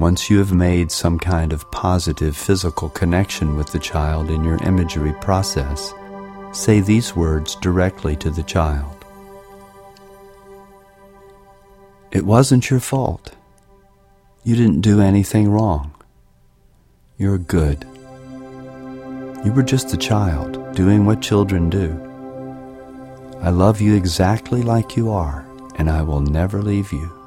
Once you have made some kind of positive physical connection with the child in your imagery process, say these words directly to the child. It wasn't your fault. You didn't do anything wrong. You're good. You were just a child, doing what children do. I love you exactly like you are, and I will never leave you.